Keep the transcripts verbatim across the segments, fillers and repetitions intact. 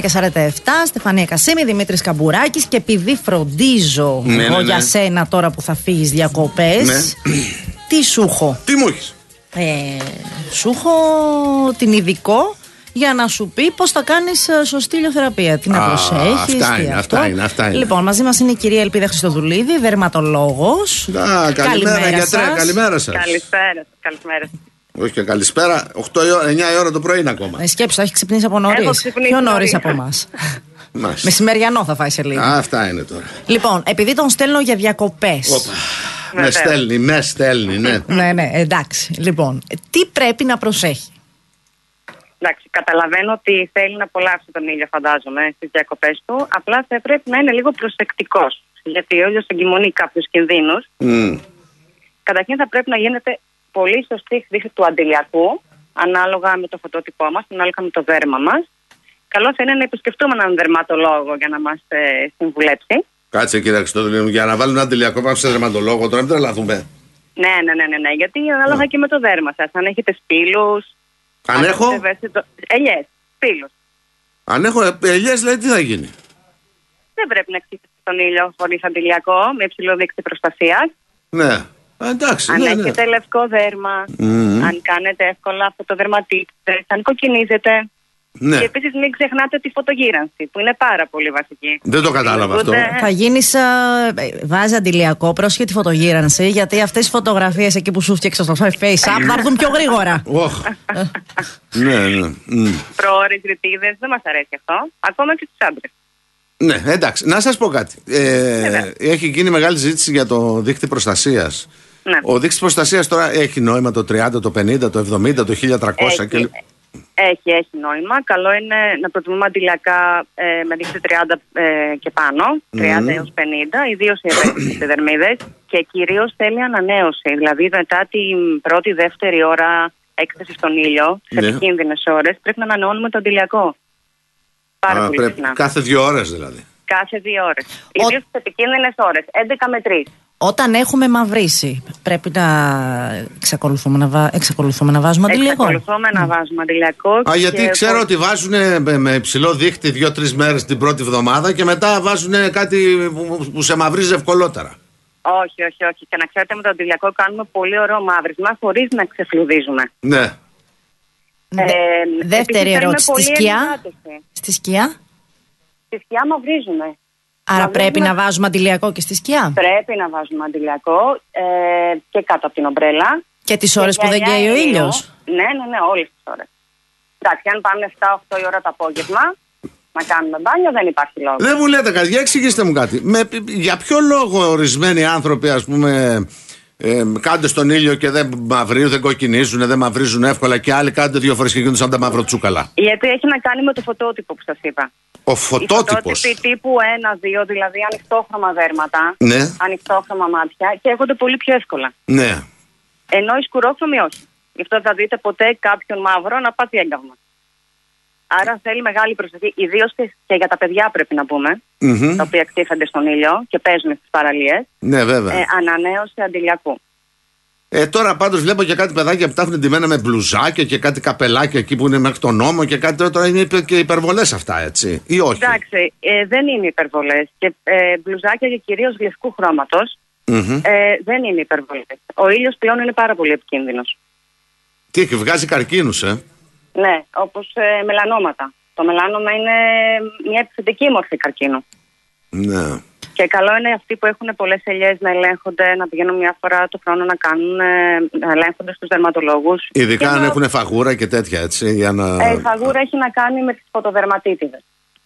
και σαράντα επτά, Στεφανία Κασίμη, Δημήτρης Καμπουράκης. Και επειδή φροντίζω ναι, εγώ ναι, για ναι. σένα τώρα που θα φύγεις διακοπές, ναι. τι σου έχω? Τι μου έχεις? Ε, σου έχω την ειδικό για να σου πει πώς θα κάνεις σωστή ηλιοθεραπεία. Τι να Α, προσέχεις. αυτά τι είναι, αυτό. αυτά είναι, αυτά είναι. Λοιπόν, μαζί μας είναι η κυρία Ελπίδα Χριστοδουλίδη, δερματολόγος. Α, καλημέρα, γιατρέ, σας. καλημέρα σας. Καλησπέρα, καλησπέρα. Όχι και καλησπέρα, οκτώ εννιά η ώρα το πρωί είναι ακόμα. Ε, σκέψου, θα έχει ξυπνήσει από Έχω νωρίς. ξυπνήσει Πιο νωρίς νωρίς. από εμάς. Μάλιστα. Μεσημεριανό θα φάει σε λίγο. Α, αυτά είναι τώρα. Λοιπόν, επειδή τον στέλνω για διακοπές. Όπα. Με στέλνει, με στέλνει, ναι. Ναι, ναι, εντάξει. Λοιπόν, τι πρέπει να προσέχει? Εντάξει, καταλαβαίνω ότι θέλει να απολαύσει τον ήλιο, φαντάζομαι, στις διακοπές του. Απλά θα πρέπει να είναι λίγο προσεκτικός. Γιατί ο ήλιος εγκυμονεί κάποιους κινδύνους. Mm. Καταρχήν θα πρέπει να γίνεται πολύ σωστή χρήση του αντιλιακού, ανάλογα με το φωτότυπό μας, ανάλογα με το δέρμα μας. Καλό θα είναι να επισκεφτούμε έναν δερματολόγο για να μας ε, συμβουλέψει. Κάτσε κύριε Χριστόδουλη, για να βάλουμε ένα αντιλιακό πάμε σε δερματολόγο, τώρα μην τρελαθούμε. Ναι, ναι, ναι, ναι, ναι, γιατί ανάλογα Mm. και με το δέρμα σας. Αν έχετε σπήλους. Αν έχω. Ελιές, σπήλους. Αν έχω ελιές, λέει τι θα γίνει? Δεν πρέπει να εξηγήσετε τον ήλιο χωρίς αντιλιακό, με υψηλό δείκτη προστασίας. Ναι. Α, εντάξει. Αν ναι, έχετε ναι. λευκό δέρμα, Mm. αν κάνετε εύκολα φωτοδερματίτες, αν κοκκινίζετε. Ναι. Και επίσης μην ξεχνάτε τη φωτογύρανση, που είναι πάρα πολύ βασική. Δεν το κατάλαβα αυτό. Ούτε- Θα γίνεις, ε, βάζει αντιλιακό, πρόσχετη φωτογύρανση, γιατί αυτές οι φωτογραφίες εκεί που σου φτιάξα στο FaceApp θα έρθουν πιο γρήγορα. Οχ. Ναι, ναι. Μμ. Προώρες ρητίδες, δεν μας αρέσει αυτό. Ακόμα και στους άντρες. Ναι, εντάξει. Να σας πω κάτι. Ε, Βέβαια. έχει γίνει μεγάλη ζήτηση για το δίκτυο προστασίας. Ναι. Ο δείκτης προστασίας τώρα έχει νόημα το τριάντα, το πενήντα, το εβδομήντα, το χίλια τριακόσια. Έχει, Και... έχει, έχει νόημα. Καλό είναι να προτιμούμε αντιλιακά ε, με δείκτη τριάντα ε, και πάνω, τριάντα έως πενήντα, ιδίως οι ευαίσθητες επιδερμίδες, και κυρίως θέλει ανανέωση. Δηλαδή μετά την πρώτη, δεύτερη ώρα έκθεση στον ήλιο, σε Ναι. επικίνδυνες ώρες, πρέπει να ανανεώνουμε το αντιλιακό. Πάρα Α, πολύ πρέπει, συχνά. κάθε δύο ώρες δηλαδή. Κάθε δύο ώρες. Ο- Ιδίως στις επικίνδυνες ώρες, έντεκα με τρεις. Όταν έχουμε μαυρίσει, πρέπει να εξακολουθούμε να, βα... εξακολουθούμε να βάζουμε αντιλιακό. Εξακολουθούμε να βάζουμε αντιλιακό. Α, γιατί και ξέρω πο- ότι βάζουν με, με υψηλό δείκτη δύο-τρεις μέρες την πρώτη εβδομάδα και μετά βάζουν κάτι που, που σε μαυρίζει ευκολότερα. Όχι, όχι, όχι. Και να ξέρετε, με το αντιλιακό κάνουμε πολύ ωραίο μαύρισμα χωρίς να ξεφλουδίζουμε. Ναι. Δε- Ε, Δεύτερη επίσης, ερώτηση. θέλουμε Στη πολύ σκιά. ενυδάτωση. Στη σκιά. Στη σκιά μαυρίζουμε. Άρα Μαυρίζουμε. πρέπει να βάζουμε αντιλιακό και στη σκιά. Πρέπει να βάζουμε αντιλιακό ε, και κάτω από την ομπρέλα. Και τις Και ώρες που δεν γυαλιά καίει ο ήλιο. ήλιος. Ναι, ναι, ναι, όλες τις ώρες. Εντάξει, αν πάμε επτά οκτώ η ώρα το απόγευμα να κάνουμε μπάνιο, δεν υπάρχει λόγο. Δεν μου λέτε κάτι, για εξηγήστε μου κάτι. Με, για ποιο λόγο ορισμένοι άνθρωποι, ας πούμε, ε, κάντε στον ήλιο και δεν μαυρίζουν, δεν κοκκινίζουν, δεν μαυρίζουν εύκολα και άλλοι κάντε δύο φορές και γίνονται σαν τα μαυροτσούκαλα? Γιατί έχει να κάνει με το φωτότυπο που σας είπα. Ο Οι φωτότυπος. φωτότυποι τύπου ένα δύο, δηλαδή ανοιχτόχρωμα δέρματα, Ναι, ανοιχτόχρωμα μάτια, καίγονται πολύ πιο εύκολα. ναι. Ενώ οι σκουρόχρωμοι όχι. Γι' αυτό θα δείτε ποτέ κάποιον μαύρο να πάθει έγκαυμα. Άρα θέλει μεγάλη προσοχή, ιδίως και, και για τα παιδιά πρέπει να πούμε, Μμμ. τα οποία εκτίθενται στον ήλιο και παίζουν στις παραλίες. Ναι, βέβαια. Ε, ανανέωση αντιλιακού. Ε, τώρα πάντως βλέπω και κάτι παιδάκια που τα έχουν ντυμένα με μπλουζάκια και κάτι καπελάκια εκεί που είναι μέχρι τον ώμο και κάτι. Τώρα είναι υπε- και υπερβολές αυτά, έτσι. Ή όχι? Εντάξει, ε, δεν είναι υπερβολές. Και ε, μπλουζάκια και κυρίως λευκού χρώματος Μμμ. ε, δεν είναι υπερβολές. Ο ήλιος πλέον είναι πάρα πολύ επικίνδυνος. Τι έχει βγάζει καρκίνους, ε. Ναι, όπως ε, μελανόματα. Το μελάνομα είναι μια επιθετική μορφή καρκίνου. Ναι. Και καλό είναι αυτοί που έχουν πολλές ελιές να ελέγχονται, να πηγαίνουν μια φορά το χρόνο να κάνουν, ε, να ελέγχονται στους δερματολόγους. Ειδικά Και αν να- έχουν φαγούρα και τέτοια, έτσι. Για να... Ε, η φαγούρα έχει να κάνει με τις φωτοδερματίτιδες.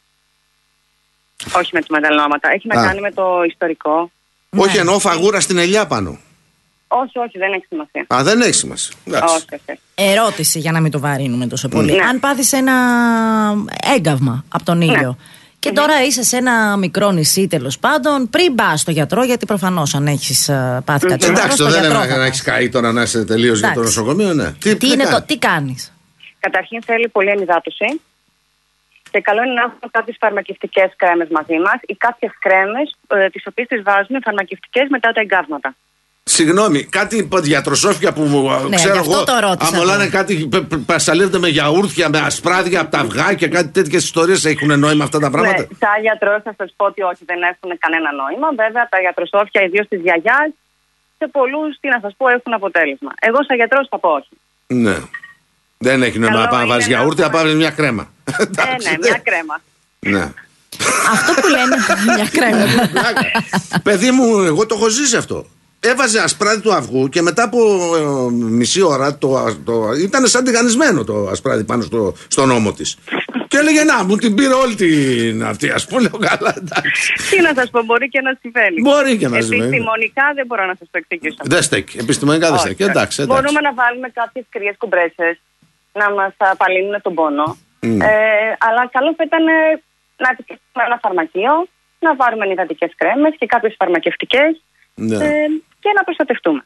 Όχι με τις μελανόματα. Έχει να Α. κάνει με το ιστορικό. Όχι, Ναι. εννοώ φαγούρα στην ελιά πάνω. Όχι, όχι, δεν έχει σημασία. Α, δεν έχει σημασία. Εντάξει. Όχι, όχι. Ερώτηση για να μην το βαρύνουμε τόσο πολύ. Ναι. Αν πάθεις ένα έγκαυμα από τον ήλιο και τώρα είσαι σε ένα μικρό νησί τέλος πάντων, πριν πας στο γιατρό, γιατί προφανώς αν έχεις ε, πάθει κάτι σοβαρό, Εντάξει, στο το δεν γιατρό είναι θα να πας. έχει καεί τώρα να είσαι τελείως για το Εντάξει. νοσοκομείο, ναι. Τι, τι είναι κάνει? το, τι κάνεις? Καταρχήν θέλει πολύ ενυδάτωση. Και καλό είναι να έχουμε κάποιες φαρμακευτικές κρέμες μαζί μας ή κάποιες κρέμες, ε, τις οποίες τις βάζουμε φαρμακευτικές μετά τα εγκάβματα. Συγγνώμη, κάτι διατροσόφια που ναι, ξέρω εγώ. Αμολάνε κάτι, πασαλεύεται με γιαούρτια, με ασπράδια από τα αυγά και κάτι τέτοιες ιστορίες. Έχουν νόημα αυτά τα πράγματα? Ναι, σαν γιατρός θα σας πω ότι όχι, δεν έχουν κανένα νόημα. Βέβαια, τα γιατροσόφια, ιδίως της γιαγιάς, σε πολλούς, τι να σας πω, έχουν αποτέλεσμα. Εγώ σαν γιατρός θα πω όχι. Ναι. Δεν έχει νόημα να βάζεις γιαούρτι, να πάρεις μια κρέμα. Ε, ναι, μια κρέμα. Ναι. Αυτό που λένε μια κρέμα. Παιδί μου, εγώ το έχω ζήσει αυτό. Έβαζε ασπράδι του αυγού και μετά από ε, μισή ώρα το, το, ήταν σαν τηγανισμένο το ασπράδι πάνω στο, στον ώμο της. Και έλεγε να μου την πήρε όλη την αυτή, ας πούμε. Λέω καλά, εντάξει. Τι να σας πω, μπορεί και να συμβαίνει. Μπορεί και να συμβαίνει. Επιστημονικά δεν μπορώ να σας το εξηγήσω. Δεν στέκει. Επιστημονικά δεν στέκει. Εντάξει, εντάξει. Μπορούμε να βάλουμε κάποιες κρύες κουμπρέσες να μας απαλύνουν τον πόνο. Mm. Ε, αλλά καλό θα ήταν να επισκεφτούμε ένα φαρμακείο, να πάρουμε υδατικές κρέμες και κάποιες φαρμακευτικές. Ναι. Ε, και να προστατευτούμε.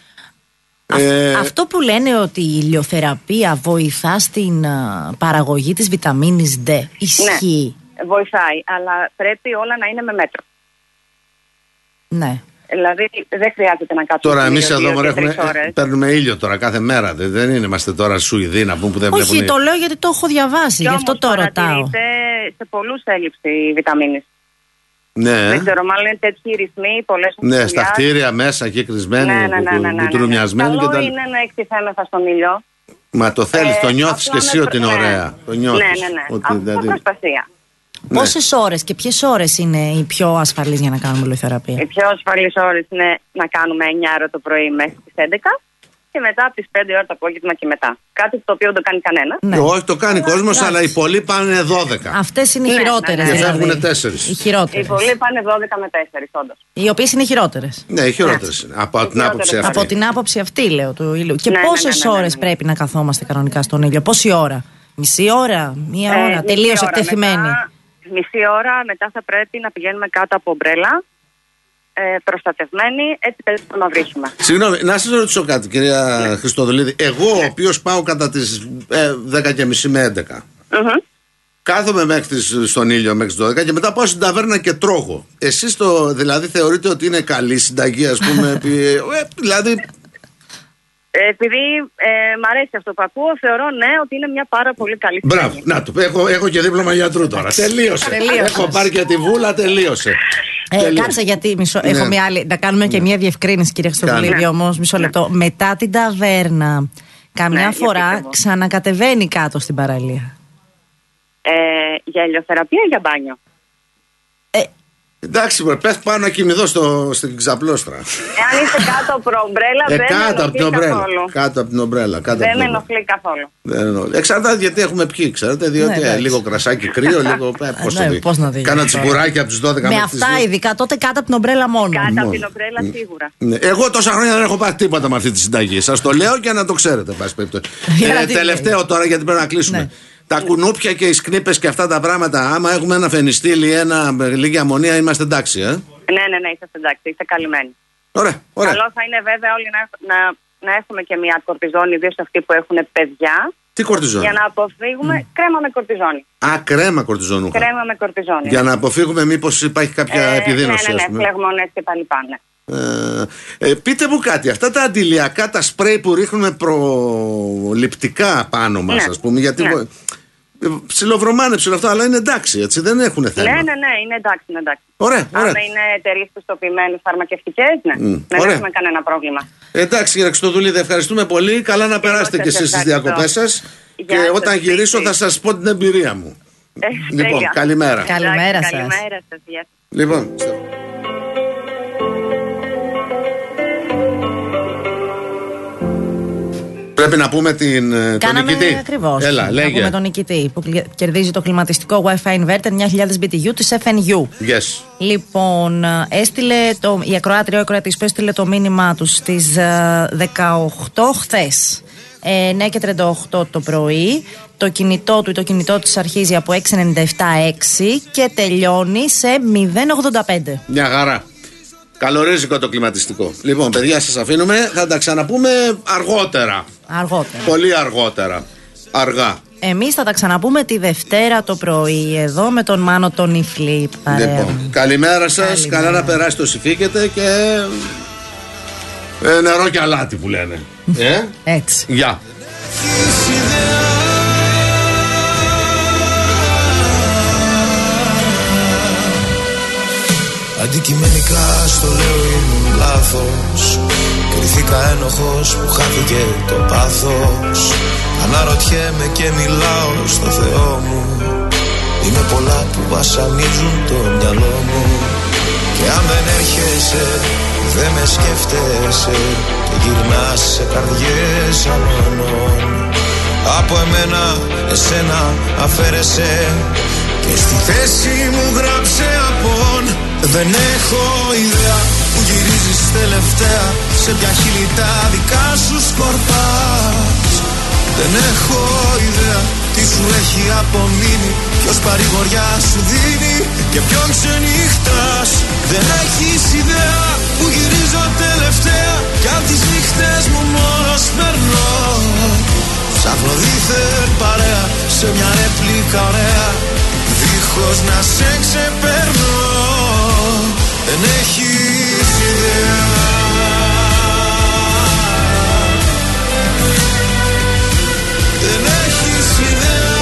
Ε... Αυτό που λένε ότι η ηλιοθεραπεία βοηθά στην uh, παραγωγή της βιταμίνης D, ισχύει? Ναι, βοηθάει, αλλά πρέπει όλα να είναι με μέτρο. Ναι. Δηλαδή δεν χρειάζεται να κάτσουμε. Τώρα εμείς εδώ έχουμε, παίρνουμε ήλιο τώρα κάθε μέρα. Δεν, δεν είναι, είμαστε τώρα Σουηδοί να πούμε που δεν βλέπουν. Όχι, το λέω γιατί το έχω διαβάσει, γι' αυτό το ρωτάω. Σε πολλούς έλλειψη βιταμίνης. Ναι. Δεν ξέρω, μάλλον είναι τέτοιοι ρυθμοί, πολλές ναι, στα κτίρια μέσα εκεί κρυσμένοι, ναι, ναι, ναι, ναι, ναι, μπουτρουμιασμένοι. Καλό τα... είναι να εκτιθέμεθα στον ήλιο. Μα το θέλεις, ε, το νιώθεις και εσύ ότι είναι ωραία. Το νιώθεις. Ναι, ναι, ναι. Ότι, αυτό δηλαδή... προστασία. Πόσες ώρες και ποιες ώρες είναι οι πιο ασφαλείς για να κάνουμε ηλιοθεραπεία? Οι πιο ασφαλείς ώρες είναι να κάνουμε εννιά ώρα το πρωί μέχρι τις έντεκα. Και μετά από τις πέντε ώρα το απόγευμα και μετά. Κάτι το οποίο δεν το κάνει κανένα. Ναι. Όχι, το κάνει ο κόσμος, αλλά οι πολλοί πάνε δώδεκα. Αυτές είναι οι ναι, χειρότερες. Ναι, ναι, ναι. Και φεύγουν τέσσερις. Οι χειρότερες. Οι πολλοί πάνε δώδεκα με τέσσερα, όντως. Οι οποίες είναι χειρότερες. Ναι, οι χειρότερες. Ναι. Από, την άποψη αυτή. από την άποψη αυτή, λέω, του ήλιου. Και ναι, πόσες ναι, ναι, ναι, ναι, ώρες ναι. πρέπει να καθόμαστε κανονικά στον ήλιο? Πόση ώρα? Μισή ώρα? Μία ώρα? Ε, τελείως εκτεθειμένη? Μετά, μισή ώρα μετά θα πρέπει να πηγαίνουμε κάτω από ομπρέλα. Ε, προστατευμένοι, έτσι πρέπει να μαυρίσουμε. Συγγνώμη, να σας ρωτήσω κάτι, κυρία ναι. Χριστοδουλίδη. Εγώ, ναι. ο οποίος πάω κατά τις ε, δέκα και μισή με έντεκα, mm-hmm. κάθομαι μέχρι τις, στον ήλιο μέχρι τις δώδεκα και μετά πάω στην ταβέρνα και τρώγω. Εσείς το δηλαδή θεωρείτε ότι είναι καλή συνταγή, ας πούμε, επί, ε, δηλαδή... Επειδή ε, μ' αρέσει αυτό που ακούω, θεωρώ ναι ότι είναι μια πάρα πολύ καλή συνταγή. Μπράβο, να το έχω, έχω και δίπλωμα γιατρού τώρα. Τελείωσε. Έχω πάρει και τη βούλα, τελείωσε. Ε, κάτσε γιατί μισό, ναι. έχω μια άλλη. Να κάνουμε και ναι. μια διευκρίνηση, κύριε Χριστοδουλίδη, ναι. όμως μισό λεπτό. Ναι. Μετά την ταβέρνα, καμιά ναι, φορά ξανακατεβαίνει κάτω στην παραλία. Ε, για ηλιοθεραπεία ή για μπάνιο? Ε, Εντάξει, μπορεί, πες πάνω να κοιμηθώ στο, στην ξαπλώστρα. Εάν είστε κάτω από την ομπρέλα, ε, δεν κάτω με ενοχλεί καθόλου. Κάτω από την ομπρέλα. Κάτω δεν με ενοχλεί καθόλου. Δεν εξαρτάται γιατί έχουμε πιει, ξέρετε. Διότι ναι, λίγο κρασάκι κρύο, λίγο. Πώς ναι, πώς να δει. Κάνα τσιμπουράκι από τις δώδεκα με αυτά ειδικά τότε κάτω από την ομπρέλα μόνο. Κάτω μόνο. από την ομπρέλα σίγουρα. Ναι. Εγώ τόσα χρόνια δεν έχω πάρει τίποτα με αυτή τη συνταγή. Σας το λέω και να το ξέρετε. ε, τελευταίο τώρα γιατί πρέπει να κλείσουμε. Τα κουνούπια και οι σκνίπες και αυτά τα πράγματα, άμα έχουμε ένα φενιστήλι, ένα λίγη αμμονία, είμαστε εντάξει, ε. Ναι, ναι, ναι, είσαστε εντάξει, είστε καλυμμένοι. Ωραία, ωραία. Καλό θα είναι βέβαια όλοι να, να, να έχουμε και μια κορτιζόνη, ιδίως αυτοί που έχουν παιδιά. Τι κορτιζόνη? Για να αποφύγουμε mm. κρέμα με κορτιζόνη. Α, κρέμα κορτιζόνου. Κρέμα με κορτιζόνη. Για να αποφύγουμε μήπως υπάρχει κάποια ε, επιδείνωση. Ναι, ναι, ναι, φλεγμονές και τα λοιπά, ναι. Ε, ε, πείτε μου κάτι, αυτά τα αντιλιακά, τα σπρέι που ρίχνουμε προληπτικά πάνω μας, ναι. ας πούμε, γιατί ναι. ψιλοβρωμάνε ψιλο αυτό, αλλά είναι εντάξει, έτσι, δεν έχουν θέμα. Ναι, ναι, ναι, είναι εντάξει, είναι εντάξει. Ωραία, ωραία. Αν είναι εταιρείες πιστοποιημένες φαρμακευτικές, ναι, mm, δεν ωραία. έχουμε κανένα πρόβλημα. Εντάξει, κύριε Χριστοδουλίδη, ευχαριστούμε πολύ. Καλά να περάσετε κι εσείς στις διακοπές σας. Και όταν γυρίσω θα σας πω την εμπειρία μου. Ε, λοιπόν, τέλεια. καλημέρα. Καλημέρα σας. Καλημέρα σας. Λοιπόν. Πρέπει να πούμε την, τον νικητή. Ακριβώς. Έλα, λέγε. Να πούμε τον νικητή που κερδίζει το κλιματιστικό Wi-Fi Inverter εννιά χιλιάδες μπι τι γιου της εφ εν γιου. Yes. Λοιπόν, έστειλε το, η ακροάτρια, ο ακροατής που έστειλε το μήνυμά του στις δεκαοκτώ χθες. εννιά και τριάντα οκτώ το πρωί. Το κινητό του ή το κινητό της αρχίζει από έξι ενενήντα επτά έξι και τελειώνει σε μηδέν ογδόντα πέντε. Μια χαρά. Καλορίζικο το κλιματιστικό. Λοιπόν, παιδιά, σας αφήνουμε. Θα τα ξαναπούμε αργότερα. Αργότερα. Πολύ αργότερα. Αργά. Εμείς θα τα ξαναπούμε τη Δευτέρα το πρωί εδώ με τον Μάνο τον Ιφλίπ. Λοιπόν, καλημέρα σας. Καλημέρα. Καλά να περάσει το συφίκετε και ε, νερό και αλάτι που λένε. ε? Έτσι. Γεια. Αντικειμενικά στο λέω ήμουν λάθος. Κριθήκα ένοχος που χάθηκε το πάθος. Αναρωτιέμαι και μιλάω στο Θεό μου. Είναι πολλά που βασανίζουν το μυαλό μου. Και αν δεν έρχεσαι, δεν με σκέφτεσαι. Και γυρνάς σε καρδιές αλλωνών. Από εμένα, εσένα αφαίρεσαι. Και στη θέση μου γράψε απόν. Δεν έχω ιδέα που γυρίζεις τελευταία. Σε ποια χείλη τα δικά σου σκορπάς. Δεν έχω ιδέα τι σου έχει απομείνει. Ποιος παρηγοριά σου δίνει και ποιον ξενύχτας. Δεν έχεις ιδέα που γυρίζω τελευταία. Κι αν τις νύχτες μου μόνος περνώ. Ψάχνω δίθεν παρέα σε μια ρεπλίκα ωραία. Δίχως να σε ξεπερνώ. Δεν έχεις ιδέα. Δεν έχεις ιδέα.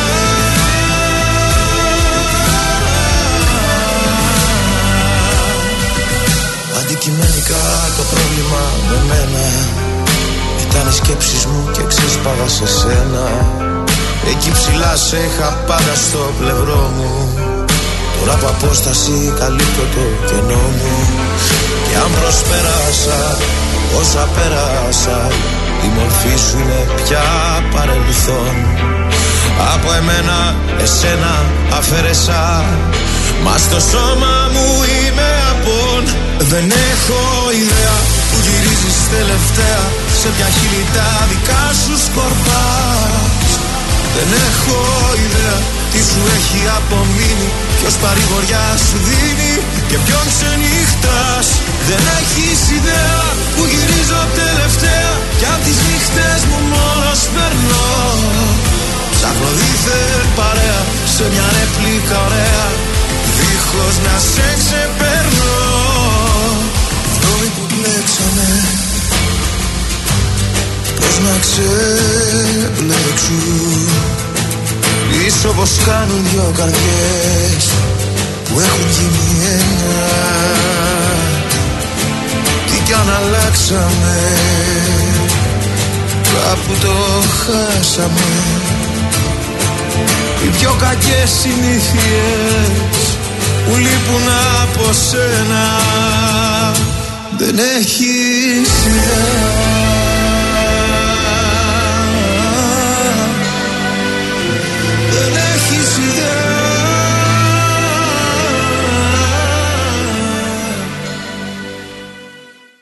Αντικειμενικά το πρόβλημα με μένα ήταν οι σκέψεις μου και ξέσπαγα σε σένα. Εκεί ψηλά σε είχα πάντα στο πλευρό μου. Τώρα από απόσταση καλύπτω το κενό μου. Και αν προσπέρασα όσα πέρασα, η μορφή σου είναι πια παρελθόν. Από εμένα εσένα αφαίρεσα. Μα στο σώμα μου είμαι απόν. Δεν έχω ιδέα που γυρίζεις τελευταία. Σε ποια χείλη τα δικά σου σκορπάς. Δεν έχω ιδέα τι σου έχει απομείνει. Ποιος παρηγοριά σου δίνει και ποιον ξενύχτας. Δεν έχεις ιδέα που γυρίζω τελευταία. Κι αν τις νύχτες μου μόνος περνώ. Ψάχνω δίθεν παρέα σε μια ρεπλίκα ωραία. Δίχως να σε ξεπερνώ. Δρόμοι που μπλέξαμε, πώς να ξεμπλέξουν. Πίσω πως κάνουν δυο καρδιές που έχουν γίνει ένα. Τι κι αν αλλάξαμε, κάπου το χάσαμε. Οι πιο κακές συνήθειες που λείπουν από σένα. Δεν έχεις ιδέα.